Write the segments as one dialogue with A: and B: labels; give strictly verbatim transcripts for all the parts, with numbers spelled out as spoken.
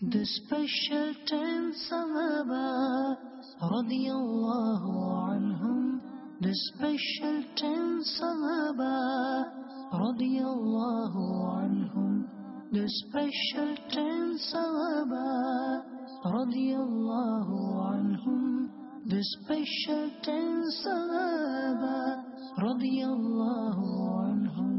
A: The special ten Sahaba radiyallahu anhum. The special ten Sahaba radiyallahu anhum. The special ten Sahaba radiyallahu anhum. The special ten Sahaba radiyallahu anhum.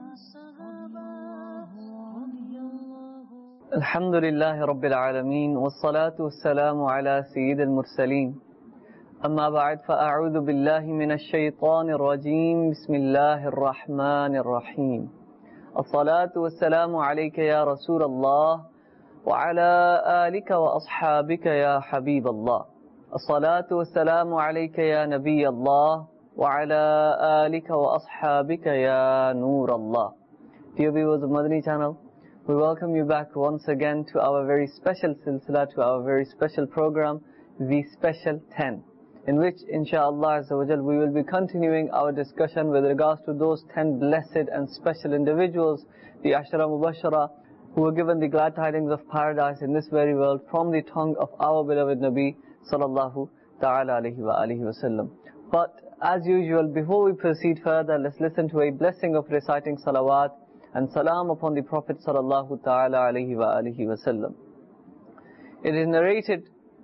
B: الحمد لله رب العالمين والصلاة والسلام على سيد المرسلين أما بعد فأعوذ بالله من الشيطان الرجيم بسم الله الرحمن الرحيم الصلاة والسلام عليك يا رسول الله وعلى آلك وأصحابك يا حبيب الله الصلاة والسلام عليك يا نبي الله وعلى آلك وأصحابك يا نور الله. Dear viewers of Madani channel, we welcome you back once again to our very special silsila, to our very special program, The Special ten, in which, inshaAllah Azza wa Jal, we will be continuing our discussion with regards to those ten blessed and special individuals, the Ashara Mubashara, who were given the glad tidings of paradise in this very world from the tongue of our beloved Nabi Sallallahu Ta'ala Alaihi Wa Alihi Wasallam. But, as usual, before we proceed further, let's listen to a blessing of reciting salawat and salam upon the Prophet sallallahu ta'ala alayhi wa alihi wa sallam. It is narrated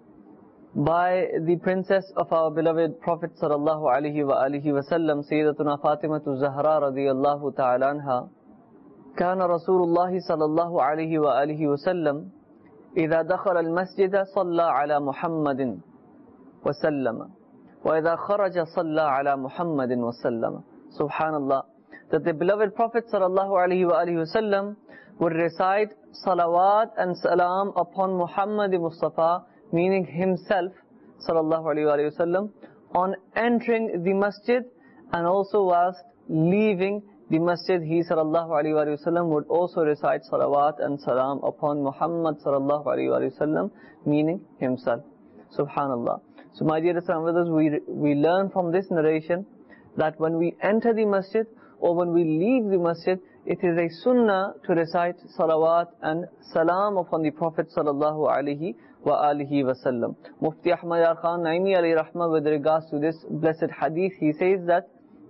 B: by the princess of our beloved Prophet sallallahu alayhi wa alihi wa sallam, Sayyidatuna Fatimatu Zahra radiyallahu ta'ala anha. كان رسول الله صلى الله عليه وآله وسلم إذا دخل المسجد صلى على محمد وسلم وإذا خرج صلى على محمد وسلم. Subhanallah. That the beloved Prophet sallallahu alaihi wasallam would recite salawat and salam upon Muhammad Mustafa, meaning himself sallallahu alaihi wasallam, on entering the masjid, and also whilst leaving the masjid, he sallallahu alaihi wasallam would also recite salawat and salam upon Muhammad sallallahu alaihi wasallam, meaning himself. Subhanallah. So my dear Islam brothers, we we learn from this narration that when we enter the masjid or when we leave the masjid, it is a sunnah to recite salawat and salam upon the Prophet sallallahu alaihi wa alihi wasallam. Mufti Ahmad Yar Khan Naimi alayhi rahmah, with regards to this blessed hadith, he says that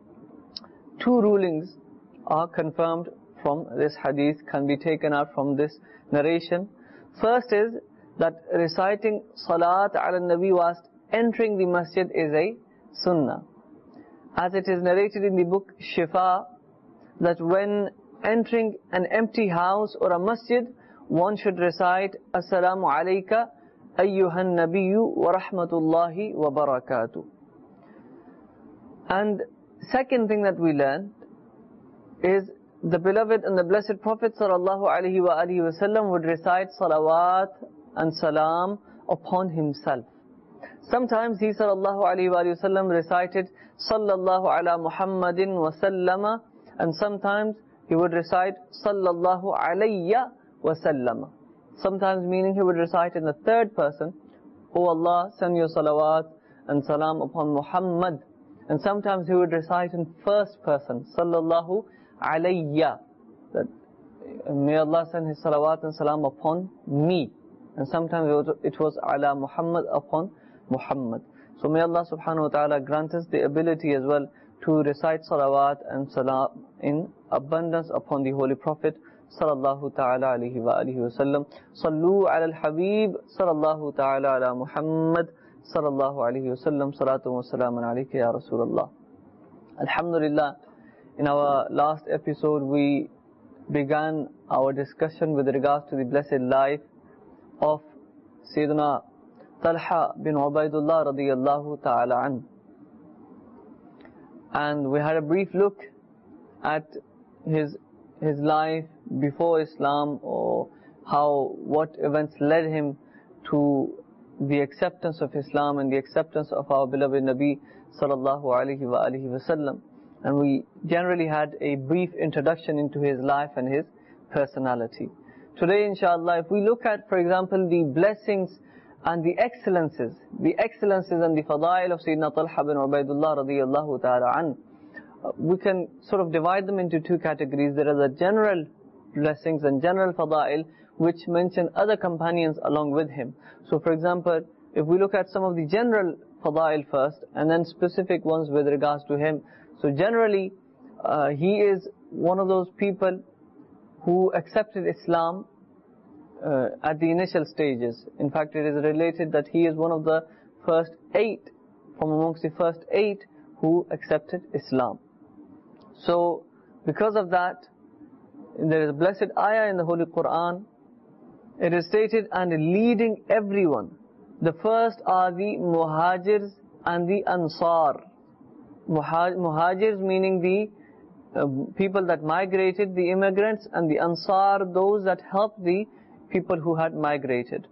B: two rulings are confirmed from this hadith, can be taken out from this narration. First is that reciting salat ala nabi whilst entering the masjid is a sunnah. As it is narrated in the book Shifa, that when entering an empty house or a masjid, one should recite Assalamu alayka ayyuhan nabiyyu wa rahmatullahi wa barakatuh. And second thing that we learn is the beloved and the blessed Prophet sallallahu alaihi wa alihi wasallam would recite salawat and salam upon himself. Sometimes he sallallahu alaihi wa sallam recited sallallahu ala Muhammadin wa sallama, and sometimes he would recite sallallahu alayya wa sallama. Sometimes meaning he would recite in the third person, O Allah, send your salawat and salam upon Muhammad. And sometimes he would recite in first person, sallallahu alayya, that may Allah send his salawat and salam upon me. And sometimes it was, it was ala Muhammad, upon Muhammad. So may Allah subhanahu wa ta'ala grant us the ability as well to recite salawat and salam in abundance upon the Holy Prophet sallallahu ta'ala alayhi wa alihi wa sallam. Sallu ala al-Habib sallallahu ta'ala ala Muhammad sallallahu alayhi wa sallam. Salatu wa salamun alayka ya Rasulullah. Alhamdulillah, in our last episode we began our discussion with regards to the blessed life of Sayyidina Talha bin Ubaidullah radiyallahu ta'ala an. And we had a brief look at his his life before Islam, or how, what events led him to the acceptance of Islam and the acceptance of our beloved Nabi sallallahu alaihi wa alihi wasallam. And we generally had a brief introduction into his life and his personality. Today, inshallah, if we look at, for example, the blessings and the excellences, the excellences and the fadail of Sayyidina Talha bin Ubaidullah radiyallahu ta'ala an, we can sort of divide them into two categories. There are the general blessings and general fadail, which mention other companions along with him. So for example, if we look at some of the general fadail first, and then specific ones with regards to him. So generally, uh, he is one of those people who accepted Islam uh, at the initial stages. In fact, it is related that he is one of the first eight, from amongst the first eight who accepted Islam. So, because of that, there is a blessed ayah in the Holy Quran. It is stated, and leading everyone. The first are the Muhajirs and the Ansar. Muhajirs meaning the uh, people that migrated, the immigrants, and the Ansar, those that helped the people who had migrated.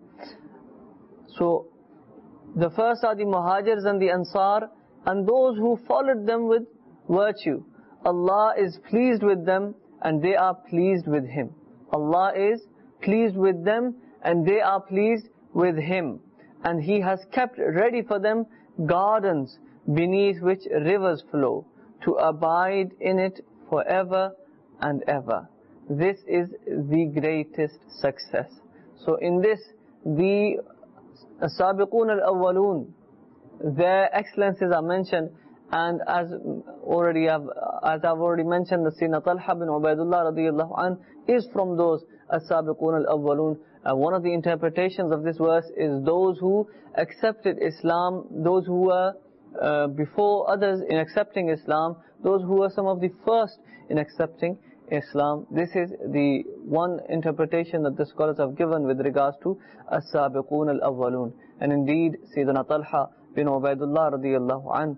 B: So, the first are the Muhajirs and the Ansar, and those who followed them with virtue. Allah is pleased with them, and they are pleased with Him. Allah is pleased with them, and they are pleased with Him. And He has kept ready for them gardens beneath which rivers flow, to abide in it forever and ever. This is the greatest success. So in this, the Sabiqun al-Awwalun, their excellences are mentioned, and as already have, as I've already mentioned, the Sayyidina Talha bin Ubaidullah radiyallahu anh is from those As-Sabiqun al-Awwalun. Uh, one of the interpretations of this verse is those who accepted Islam, those who were uh, before others in accepting Islam, those who were some of the first in accepting Islam. This is the one interpretation that the scholars have given with regards to As-Sabiqun al-Awwalun. And indeed, Sayyidina Talha bin Ubaidullah radiyallahu anh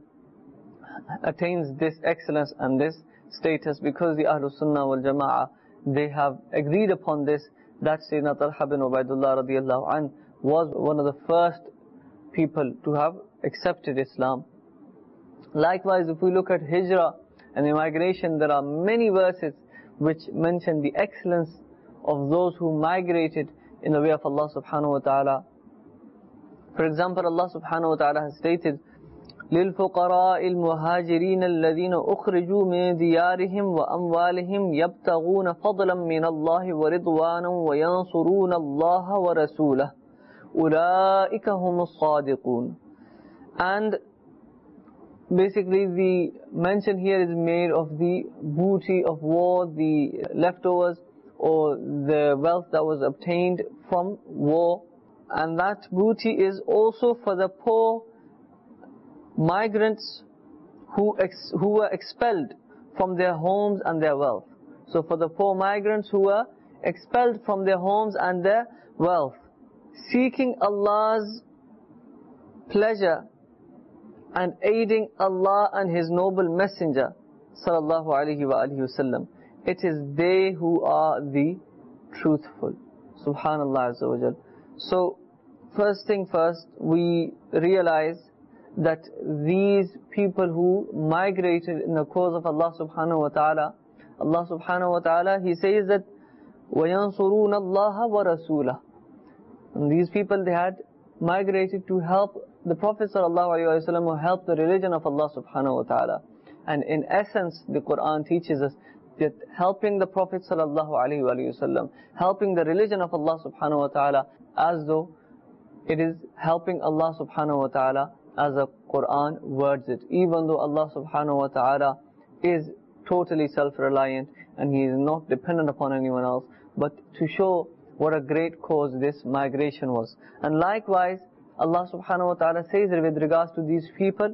B: attains this excellence and this status because the Ahlus Sunnah wal Jama'ah, they have agreed upon this, that Sayyidina Talha bin Ubaidullah radiyallahu anh was one of the first people to have accepted Islam. Likewise, if we look at Hijrah and immigration, there are many verses which mention the excellence of those who migrated in the way of Allah subhanahu wa ta'ala. For example, Allah subhanahu wa ta'ala has stated, لِلْفُقَرَاءِ الْمُهَاجِرِينَ الَّذِينَ أُخْرِجُوا مِنْ دِيَارِهِمْ وَأَمْوَالِهِمْ يَبْتَغُونَ فَضْلًا مِنَ اللَّهِ وَرِضْوَانًا وَيَنْصُرُونَ اللَّهَ وَرَسُولَهُ أُولَئِكَ هُمُ الصَّادِقُونَ. And basically the mention here is made of the booty of war, the leftovers or the wealth that was obtained from war. And that booty is also for the poor migrants who ex who were expelled from their homes and their wealth. So for the poor migrants who were expelled from their homes and their wealth, seeking Allah's pleasure and aiding Allah and His noble messenger sallallahu alaihi wa alihi wasallam, it is they who are the truthful. Subhanallah azza wa jal. So first thing first, we realize that these people who migrated in the cause of Allah subhanahu wa ta'ala, Allah subhanahu wa ta'ala, He says that وَيَنْصُرُونَ اللَّهَ وَرَسُولَهُ. And these people, they had migrated to help the Prophet sallallahu alaihi wasallam, who helped the religion of Allah subhanahu wa ta'ala. And in essence, the Quran teaches us that helping the Prophet sallallahu alaihi wasallam, helping the religion of Allah subhanahu wa ta'ala, as though it is helping Allah subhanahu wa ta'ala, as the Quran words it. Even though Allah subhanahu wa ta'ala is totally self-reliant and He is not dependent upon anyone else, but to show what a great cause this migration was. And likewise, Allah subhanahu wa ta'ala says that with regards to these people,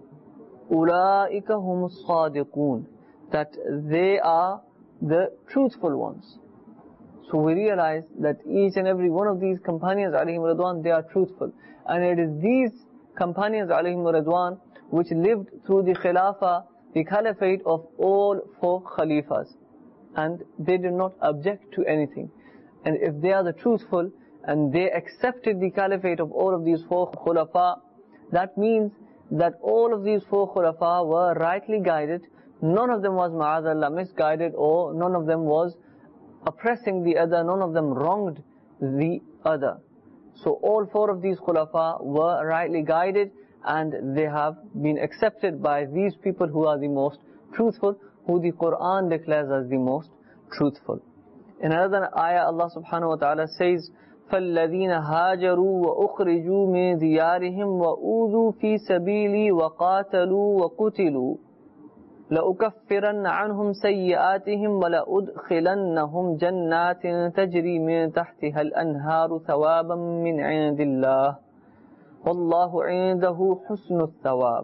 B: أُولَٰئِكَ هُمُ الصَّادِقُونَ, that they are the truthful ones. So we realize that each and every one of these companions alayhim radwan, they are truthful. And it is these companions alayhim radwan which lived through the khilafah, the caliphate of all four khalifas. And they did not object to anything. And if they are the truthful, and they accepted the caliphate of all of these four khulafa, that means that all of these four khulafa were rightly guided. None of them was ma'adallah misguided, or none of them was oppressing the other, none of them wronged the other. So all four of these khulafa were rightly guided, and they have been accepted by these people who are the most truthful, who the Quran declares as the most truthful. In another ayah, Allah subhanahu wa ta'ala says, فَالَّذِينَ هَاجَرُوا وَأُخْرِجُوا مِنْ دِيَارِهِمْ وَأُوذُوا فِي سَبِيلِي وَقَاتَلُوا وَقُتِلُوا لَأُكَفِّرَنَّ عَنْهُمْ سَيِّئَاتِهِمْ وَلَأُدْخِلَنَّهُمْ جَنَّاتٍ تَجْرِي مِنْ تَحْتِهَا الْأَنْهَارُ ثَوَابًا مِنْ عِنْدِ اللَّهِ وَاللَّهُ عِنْدَهُ حُسْنُ الثَّوَابِ.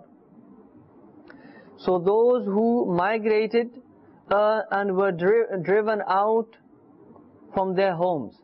B: So those who migrated uh, and were dri driven out from their homes.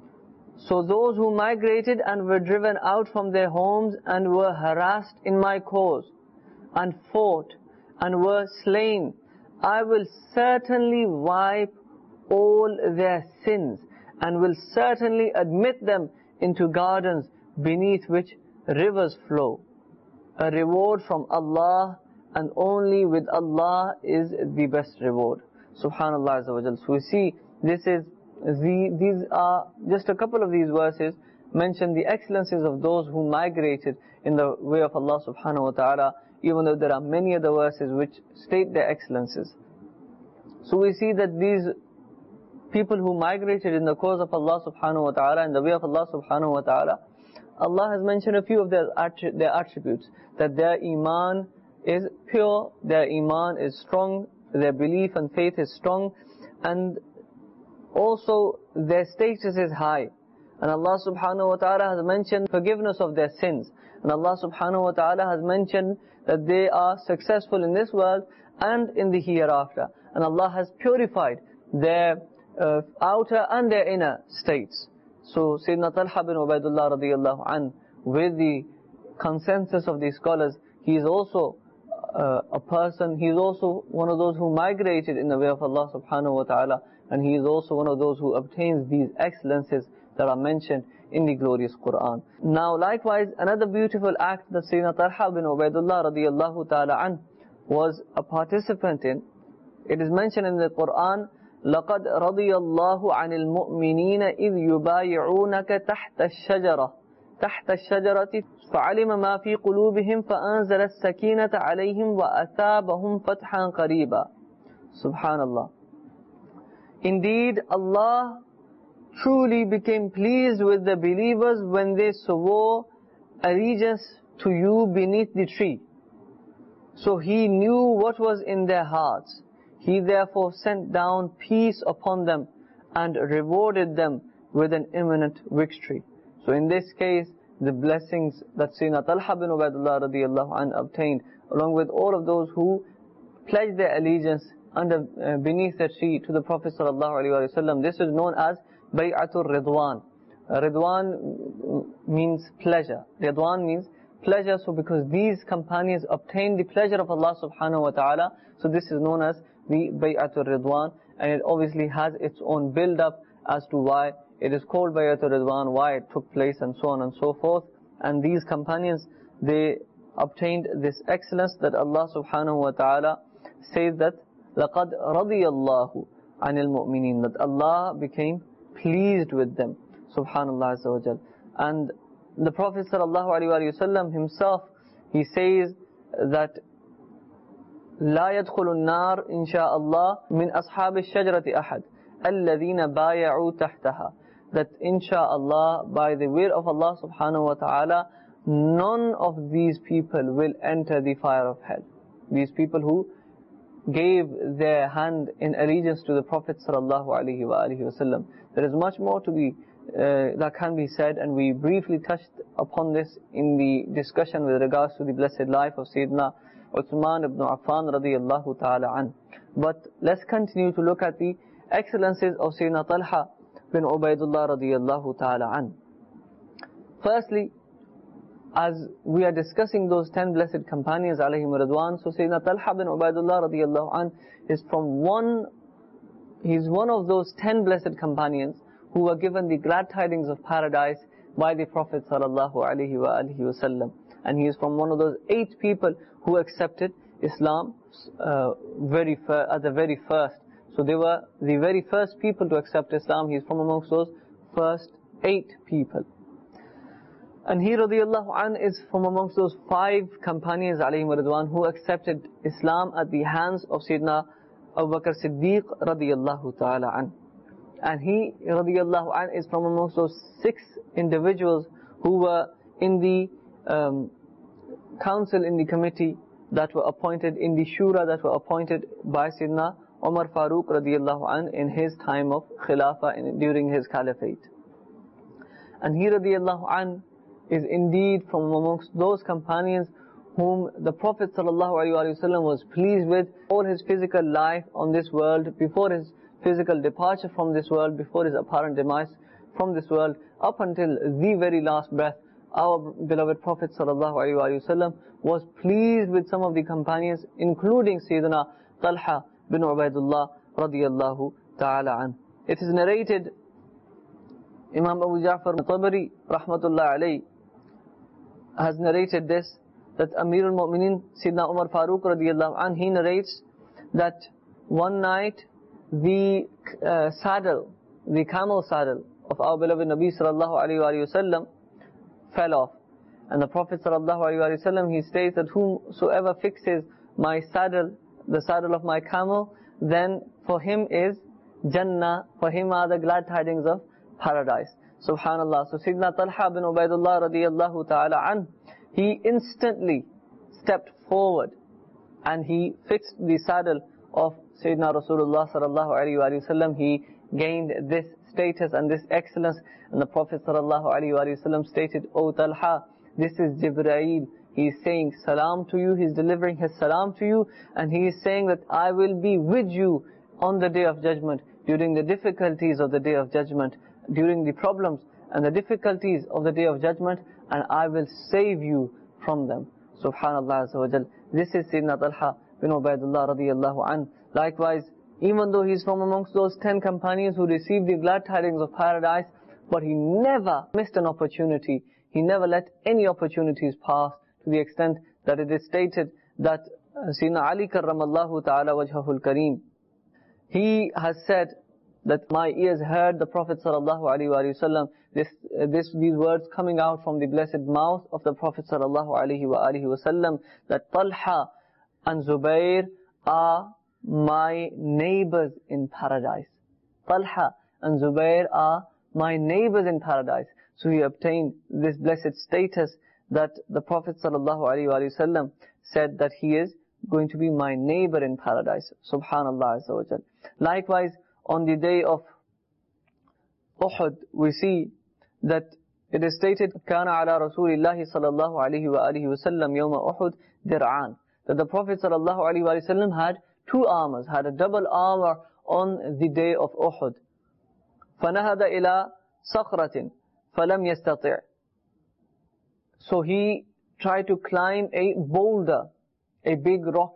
B: So those who migrated and were driven out from their homes and were harassed in my cause and fought and were slain, I will certainly wipe all their sins and will certainly admit them into gardens beneath which rivers flow. A reward from Allah, and only with Allah is the best reward. Subhanallah Azza wa Jal. So we see this is the, these are just a couple of these verses mention the excellences of those who migrated in the way of Allah subhanahu wa ta'ala, even though there are many other verses which state their excellences. So we see that these people who migrated in the cause of Allah subhanahu wa ta'ala, in the way of Allah subhanahu wa ta'ala, Allah has mentioned a few of their, their attributes, that their iman is pure, their iman is strong, their belief and faith is strong, and also their status is high. And Allah subhanahu wa ta'ala has mentioned forgiveness of their sins. And Allah subhanahu wa ta'ala has mentioned that they are successful in this world and in the hereafter. And Allah has purified their uh, outer and their inner states. So Sayyidina Talha bin Ubaidullah radiyallahu anh, with the consensus of these scholars, he is also uh, a person, he is also one of those who migrated in the way of Allah subhanahu wa ta'ala, and he is also one of those who obtains these excellences that are mentioned in the glorious Quran. Now likewise, another beautiful act that Sayyidina Talha bin Ubaidullah radiyallahu ta'ala anh was a participant in, it is mentioned in the Quran, لَقَدْ رَضِيَ اللَّهُ عَنِ الْمُؤْمِنِينَ إِذْ يُبَايِعُونَكَ تَحْتَ الشَّجَرَةِ تحت الشجرة فعلم ما في قلوبهم فأنزل السكينة عليهم وأثابهم فتحا قريبا. Subhanallah. Indeed, Allah truly became pleased with the believers when they swore allegiance to you beneath the tree. So He knew what was in their hearts. He therefore sent down peace upon them and rewarded them with an imminent victory. So in this case, the blessings that Sayyidina Talha bin Ubaidullah radiyallahu anhu obtained, along with all of those who pledged their allegiance under uh, beneath the tree to the Prophet sallallahu alaihi wasallam, this is known as Bay'atul Ridwan. Uh, Ridwan means pleasure. Ridwan means pleasure. So because these companions obtained the pleasure of Allah subhanahu wa ta'ala, so this is known as the Bay'atul Ridwan, and it obviously has its own build-up as to why it is called Bay'atul Ridwan, why it took place, and so on and so forth. And these companions, they obtained this excellence that Allah subhanahu wa ta'ala says that لَقَدْ رَضِيَ اللَّهُ عَنِ الْمُؤْمِنِينَ, that Allah became pleased with them. Subhanallah Azza wa Jal. And the Prophet sallallahu alaihi wasallam himself, he says that لا يدخل النار إن شاء الله من أصحاب الشجرة أحد الذين بايعوا تحتها, that insha'Allah, by the will of Allah subhanahu wa ta'ala, none of these people will enter the fire of hell. These people who gave their hand in allegiance to the Prophet sallallahu alaihi wa alihi wasallam. There is much more to be uh, that can be said, and we briefly touched upon this in the discussion with regards to the blessed life of Sayyidina Uthman ibn Affan radiyallahu ta'ala an. But let's continue to look at the excellences of Sayyidina Talha bin Ubaidullah radiyallahu ta'ala an. Firstly, as we are discussing those ten blessed companions alayhim ridwan, so Sayyidina Talha bin Ubaidullah radiyallahu an is from one, he's one of those ten blessed companions who were given the glad tidings of paradise by the Prophet sallallahu alaihi wa alihi wasallam. And he is from one of those eight people who accepted Islam uh, very fir at the very first. So they were the very first people to accept Islam. He is from amongst those first eight people. And he radiyallahu an is from amongst those five companions alayhim ridwan who accepted Islam at the hands of Sayyidina Abu Bakr Siddiq radiyallahu ta'ala an. And he, radiallahu anh, is from amongst those six individuals who were in the um, council, in the committee that were appointed, in the shura that were appointed by Sayyidina Umar Farooq radiallahu anh in his time of Khilafah, in, during his caliphate. And he radiallahu anh is indeed from amongst those companions whom the Prophet sallallahu alaihi wasallam was pleased with all his physical life on this world, before his physical departure from this world, before his apparent demise from this world, up until the very last breath. Our beloved Prophet sallallahu alaihi wasallam was pleased with some of the companions, including Sayyidina Talha bin Ubaidullah radiyallahu ta'ala an. It is narrated, Imam Abu Ja'far al-Tabari rahmatullah alayhi has narrated this, that Amir al-Mu'minin Sayyidina Umar Farooq radiyallahu anh, he narrates that one night the uh, saddle, the camel saddle of our beloved Nabi sallallahu alayhi wa sallam fell off. And the Prophet sallallahu alayhi wa sallam, he states that whomsoever fixes my saddle, the saddle of my camel, then for him is Jannah, for him are the glad tidings of paradise. Subhanallah. So Sayyidina Talha bin Ubaidullah radiyallahu ta'ala an, he instantly stepped forward and he fixed the saddle of Sayyidina Rasulullah sallallahu alayhi wa sallam. He gained this status and this excellence. And the Prophet sallallahu alayhi wa sallam stated, "O Talha, this is Jibreel. He is saying salam to you, he is delivering his salam to you, and he is saying that I will be with you on the day of judgment, during the difficulties of the day of judgment, during the problems and the difficulties of the day of judgment, and I will save you from them." Subhanallah Azza wa Jal. This is Sayyidina Talha bin Ubaidullah radiyallahu anh. Likewise, even though he is from amongst those ten companions who received the glad tidings of paradise, but he never missed an opportunity. He never let any opportunities pass, to the extent that it is stated that uh, Sayyidina Ali karramallahu ta'ala wajhahul kareem, he has said that my ears heard the Prophet sallallahu alaihi wasallam, this, uh, this, these words coming out from the blessed mouth of the Prophet sallallahu alaihi wasallam, that Talha and Zubair are my neighbors in paradise. Talha and Zubair are my neighbors in paradise. So he obtained this blessed status that the Prophet sallallahu alaihi wasallam said that he is going to be my neighbor in paradise. Subhanallah Azza wa Jal. Likewise, on the day of Uhud, we see that it is stated, كَانَ عَلَى رَسُولِ اللَّهِ صَلَى اللَّهُ عَلَيْهِ وَآلِهِ وَسَلَّمْ يَوْمَ أُحُدْ دِرْعَانِ, that the Prophet sallallahu alaihi wasallam had two armors, had a double armor on the day of Uhud. فَنَهَدَ إِلَى صَخْرَةٍ فَلَمْ يَسْتَطِعْ. So he tried to climb a boulder, a big rock,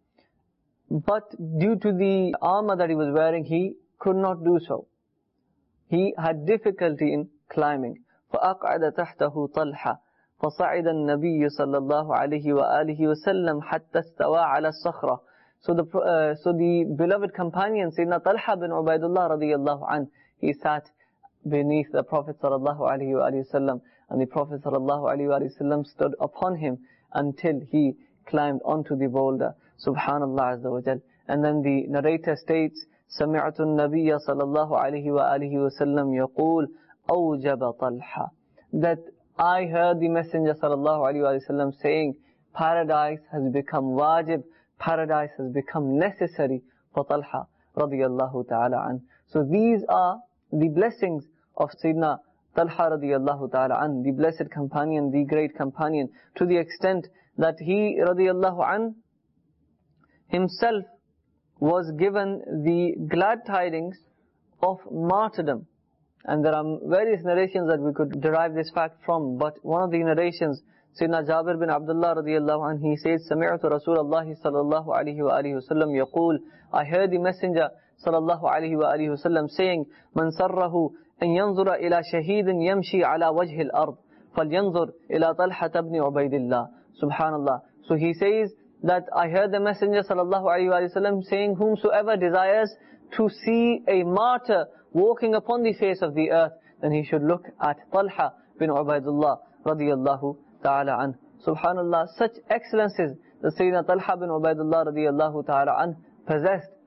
B: but due to the armor that he was wearing, he could not do so. He had difficulty in climbing. فَأَقْعَدَ تَحْتَهُ طَلْحَ فَصَعِدَ النَّبِيُّ صَلَّى اللَّهُ عَلَيْهِ وَآلِهِ وَسَلَّمْ حَتَّى اسْتَوَى عَلَى الصَّخْرَةِ. So the, uh, so the beloved companion, Sayyidina Talha bin Ubaidullah radiyallahu anh, he sat beneath the Prophet sallallahu alaihi wasallam, and the Prophet sallallahu alaihi wasallam stood upon him until he climbed onto the boulder. Subhanallah Azza wa Jal. And then the narrator states, سمعت النبي صلى الله عليه وآله وسلم يقول أوجب طلحة, that I heard the Messenger sallallahu alaihi wasallam saying, paradise has become wajib, paradise has become necessary for Talha radiyallahu ta'ala an. So these are the blessings of Sayyidina Talha radiyallahu ta'ala an, the blessed companion, the great companion, to the extent that he radiyallahu an himself was given the glad tidings of martyrdom. And there are various narrations that we could derive this fact from, but one of the narrations, Sayyidina Jabir bin Abdullah radiyallahu anh, he says, سمعت رسول الله صلى الله عليه وآله وسلم يقول, I heard the Messenger صلى الله عليه وآله وسلم saying, من سره أن ينظر إلى شهيد يمشي على وجه الأرض فلينظر إلى طلحة بن عبيد الله. Subhanallah. So he says that I heard the Messenger sallallahu alaihi wasallam saying, whomsoever desires to see a martyr walking upon the face of the earth, then he should look at Talha bin Ubaidullah radiyallahu ta'ala an. Subhanallah, such excellences that Sayyidina Talha bin Ubaidullah radiyallahu ta'ala an possessed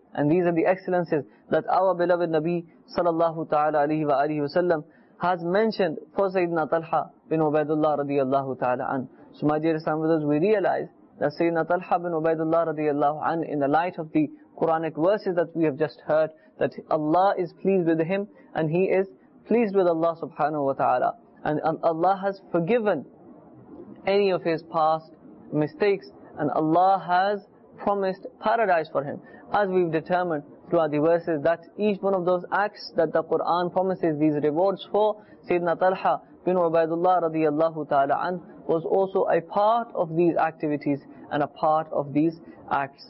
B: And these are the excellences that our beloved Nabi sallallahu ta'ala alayhi wa alihi wa sallam has mentioned for Sayyidina Talha bin Ubaidullah radiyallahu ta'ala an. So my dear Islam brothers, we realize that Sayyidina Talha bin Ubaidullah radiyallahu an, in the light of the Quranic verses that we have just heard, that Allah is pleased with him and he is pleased with Allah subhanahu wa ta'ala. And, and Allah has forgiven any of his past mistakes, and Allah has promised paradise for him. As we've determined throughout the verses, that each one of those acts that the Quran promises these rewards for, Sayyidina Talha bin Ubaidullah radiyallahu ta'ala an was also a part of these activities and a part of these acts.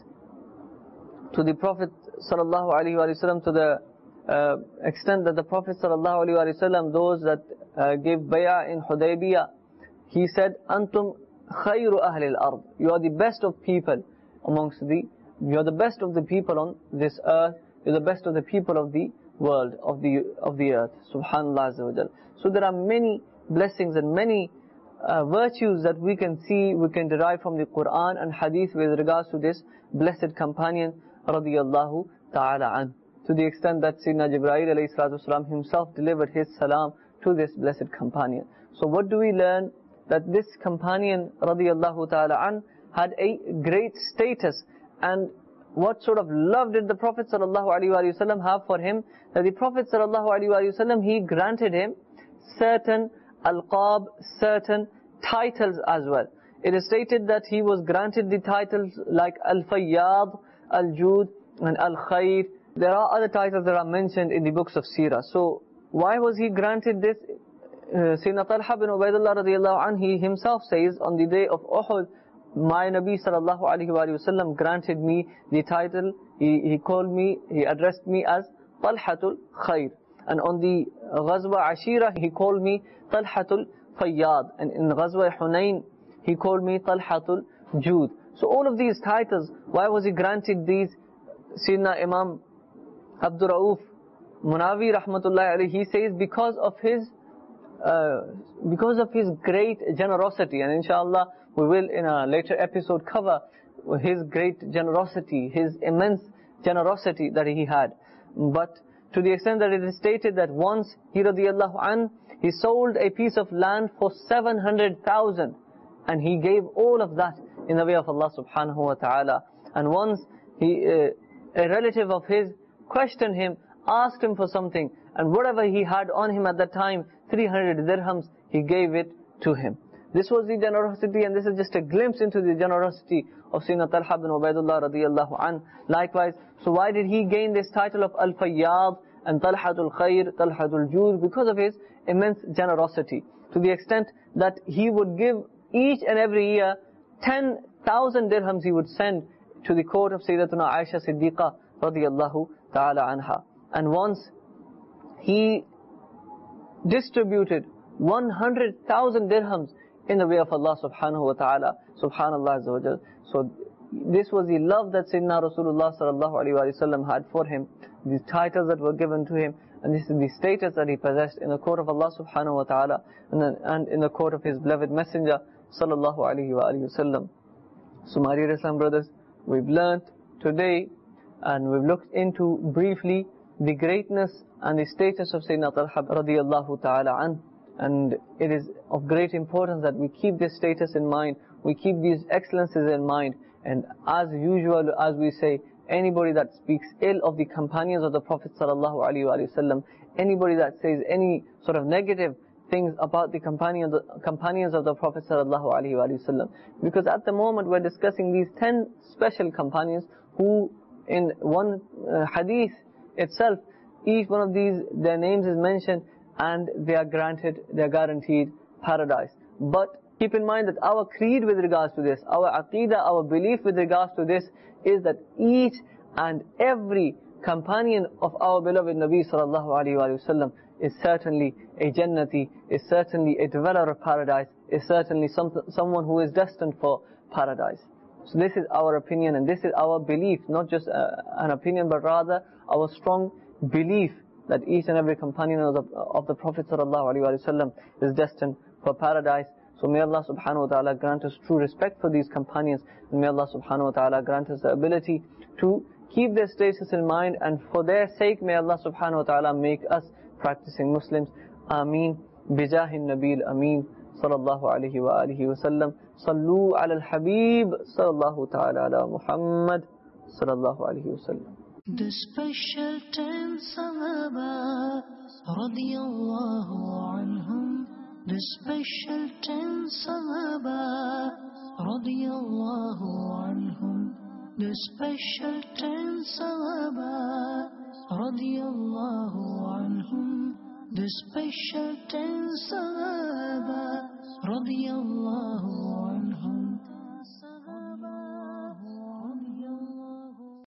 B: To the Prophet sallallahu alaihi wasallam, to the uh, extent that the Prophet sallallahu alaihi wasallam, those that uh, gave bay'ah in Hudaybiyah, he said, Antum khayru ahli al-ard. You are the best of people amongst the, you are the best of the people on this earth. You're the best of the people of the world, of the of the earth. Subhanallah azza wa jal. So there are many blessings and many uh, virtues that we can see, we can derive from the Quran and Hadith with regards to this blessed companion radiyallahu ta'ala an. To the extent that Sayyidina Jibreel alayhi salatu wasalam himself delivered his salam to this blessed companion. So what do we learn? That this companion radiyallahu ta'ala an had a great status, and what sort of love did the Prophet sallallahu alaihi wasallam have for him? That the Prophet sallallahu alaihi wasallam, he granted him certain alqab, certain titles as well. It is stated that he was granted the titles like Al-Fayyad, Al-Jud and Al-Khair. There are other titles that are mentioned in the books of Seerah. So why was he granted this? Uh, Sayyidina Talha bin Ubaidullah radiyallahu anhu, he himself says, on the day of Uhud, my Nabi sallallahu alaihi wasallam granted me the title, he, he called me, he addressed me as Talhatul Khair. And on the Ghazwa Ashira, he called me Talhatul Fayyad. And in Ghazwa Hunayn, he called me Talhatul Jud. So all of these titles, why was he granted these? Sayyidina Imam Abdur Rauf Munawi rahmatullahi alayhi, he says because of his uh, because of his great generosity, and inshallah we will in a later episode cover his great generosity, his immense generosity that he had. But to the extent that it is stated that once he radiyallahu an, he sold a piece of land for seven hundred thousand, and he gave all of that in the way of Allah subhanahu wa ta'ala. And once he, uh, a relative of his questioned him, asked him for something, and whatever he had on him at that time, three hundred dirhams, he gave it to him. This was the generosity, and this is just a glimpse into the generosity of Sayyidina Talha bin Ubaidullah radiyallahu an. Likewise, so why did he gain this title of Al-Fayyad and Talhatul Khair, Talhatul Jud? Because of his immense generosity, to the extent that he would give each and every year ten thousand dirhams he would send to the court of Sayyidatuna Aisha Siddiqa radiyallahu ta'ala anha. And once he distributed one hundred thousand dirhams in the way of Allah subhanahu wa ta'ala, subhanallah azza wa jal. So this was the love that Sayyidina Rasulullah sallallahu alaihi wasallam had for him, the titles that were given to him, and this is the status that he possessed in the court of Allah subhanahu wa ta'ala, and, then, and in the court of his beloved messenger sallallahu alaihi wasallam. So my dear Islam brothers, we've learnt today and we've looked into briefly the greatness and the status of Sayyidina Talha radiyallahu ta'ala an. And it is of great importance that we keep this status in mind, we keep these excellences in mind. And as usual, as we say, anybody that speaks ill of the companions of the Prophet sallallahu alaihi wasallam, anybody that says any sort of negative things about the companions, companions of the Prophet sallallahu alaihi wasallam, because at the moment we're discussing these ten special companions who in one uh, hadith itself, each one of these, their names is mentioned, and they are granted, they are guaranteed paradise. But keep in mind that our creed with regards to this, our aqidah, our belief with regards to this, is that each and every companion of our beloved Nabi sallallahu alaihi wasallam is certainly a Jannati, is certainly a dweller of paradise, is certainly some, someone who is destined for paradise. So this is our opinion, and this is our belief, not just uh, an opinion, but rather our strong belief that each and every companion of the, of the Prophet sallallahu alaihi wasallam is destined for paradise. So may Allah subhanahu wa ta'ala grant us true respect for these companions, and may Allah subhanahu wa ta'ala grant us the ability to keep their status in mind, and for their sake may Allah subhanahu wa ta'ala make us practicing Muslims. Ameen. Bijahin Nabil Ameen. Sallallahu alayhi wa alihi wa sallam. Sallu ala al-Habib. Sallallahu ta'ala ala Muhammad. Sallallahu alayhi wa sallam.
A: The special ten Sahaba radiyallahu anhum. The special ten Sahaba radiyallahu anhum. The special ten Sahaba radiyallahu anhum. The special ten Sahaba radiyallahu